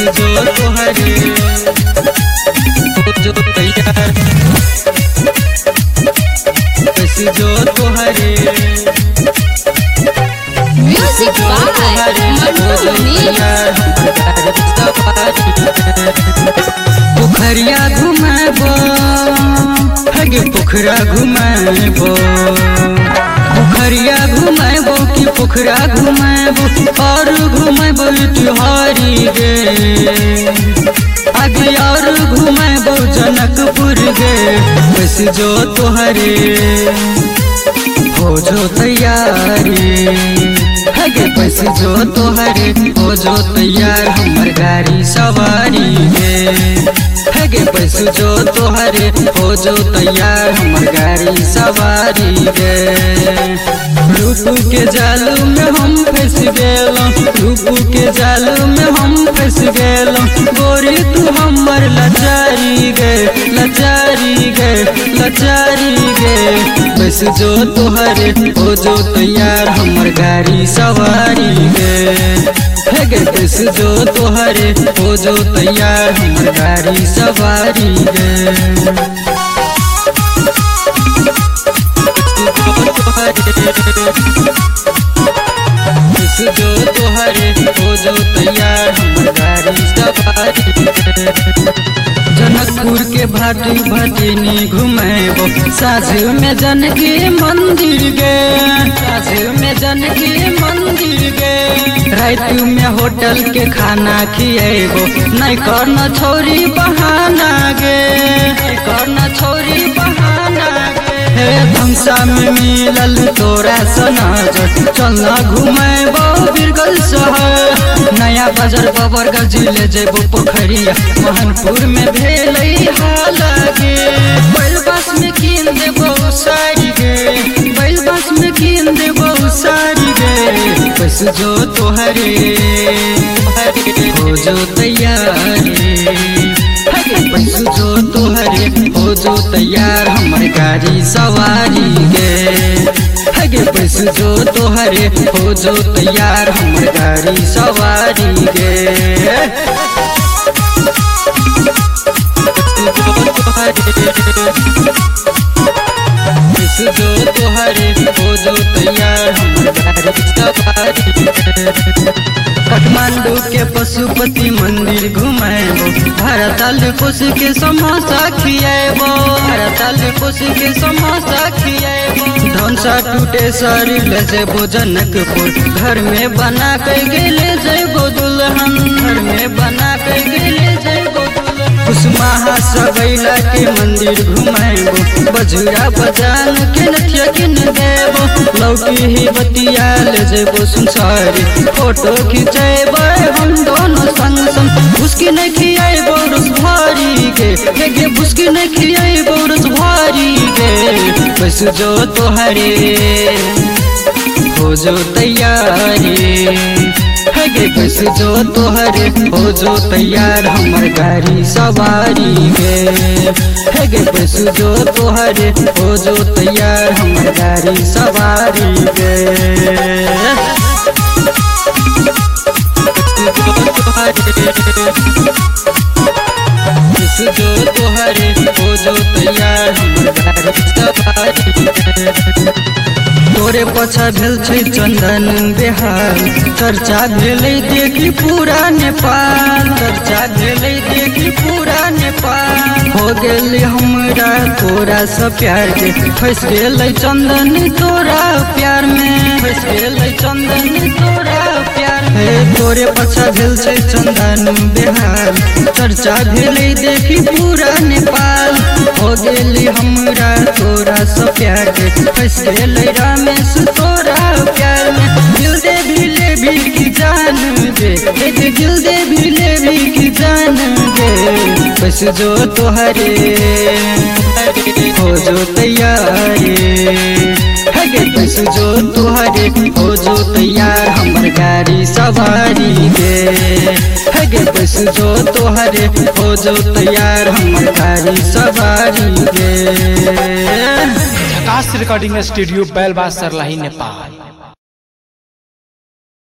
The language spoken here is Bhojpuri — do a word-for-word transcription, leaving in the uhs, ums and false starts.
जो तोहरे जो तैयार बस जो तोहरे म्यूजिक बाय मंटू मनीष। पोखरिया घुमाबो हगे पोखरा घुमाबो पोखरिया घुमाबो कि पोखरा घुमाबो और घुमाबो तिहारी गे आगे और घुमाबो जनकपुर गे बस जो तोहरे हो जो तैयारी हगे बस जो तोहरे हो जो तैयार हमर गाड़ी सवारी गे हगे बस जो तोहरे हो जो तैयार हमर गाड़ी सवारी गे रूपू के जालू में हम फंस गेलों रूपू के जालू में हम फंस गेलों गोरी तू हमर लाचारी गे लाचारी गे लाचारी गे बस जो तोहरे हो जो तैयार हमर गाड़ी सवारी गे हगे बस जो तोहरे हो जो तैयार हमर गाड़ी सवारी गे बस जो तोहरे हो जो तैयार हमर गाड़ी सवारी गे जनकपुर के भाटी भटिनी घुमेबो साझ में जानकी मंदिर गे साझ में जानकी मंदिर गे रात में होटल के खाना खिएबो नहीं करना छोरी बहाना गे नहीं करना छोरी बहाना गे हे धमसा में मिलल तोरा सनजर चलना घुमेबो बिरगल शहर नया बाजार बबरगल जिले जेबो पोखरिया मोहनपुर में भेलै हालागे बैल बस में कीन देबो साड़ी गे बैल बस में कीन देबो साड़ी गे बस जो तोहरे हो जो तैयारी बस जो तोहरे हो जो तैयार हमर गाड़ी सवारी गे हगे बस जो तोहरे हो जो तैयार हमर गाड़ी सवारी गे बस जो तोहरे हो जो तैयार हमर गाड़ी सवारी गे काठमांडू के पशुपति मंदिर घुमाएबो भरतल कोस के समोसा खिएबो भरतल कोस के समोसा खिएबो धनसा टूटे साड़ी ले जेबो जनकपुर घर में बना के गेले जेबो दुल्हन घर में बना के गेले जेबो कुसमाहा सबैला के मंदिर घुमाएबो बजुरा बजान के नथिया किन देबो लौकी ही बतिया ले जेबो सुनसारी फोटो खिंचेबो हम दोनों संग संग उसकी नहीं खियाएबो रस भारी गे गे उसकी नहीं खियाएबो रस भारी गे बस जो तोहरे हो जो तैयारी हगे बस जो तोहरे हो जो तैयार हमर गाड़ी सवारी गे हगे बस जो तोहरे हो जो तैयार हमर गाड़ी सवारी गे बस जो तोहरे हो जो तैयार हमर गाड़ी सवारी गे तोरे पछा भेल छै चंदन बेहाल चर्चा भेलै देखी पूरा नेपाल चर्चा भेलै देखी पूरा नेपाल हो गेल हमरा तोरा से प्यार के फंस गेलै चंदन तोरा प्यार में फंस गेलै चंदन तोरा प्यार हे तोरे पछा भेल छै चंदन बेहाल चर्चा भेलै देखी पूरा नेपाल हो गेल हमरा तोरा से प्यार के फंस गेलै रमेश तोरा प्यार में दिल दे भी ले भी की जान दे दिल दे भी ले भी की जान दे बस जो तोहरे हो जो तैयारी हगे बस जो तोहरे हो जो तैयार हमर गाड़ी सवारी गे हगे बस जो तोहरे हो जो तैयार हमर गाड़ी सवारी गे। Jhakas recording studio Bailbas Sarlahi Nepal.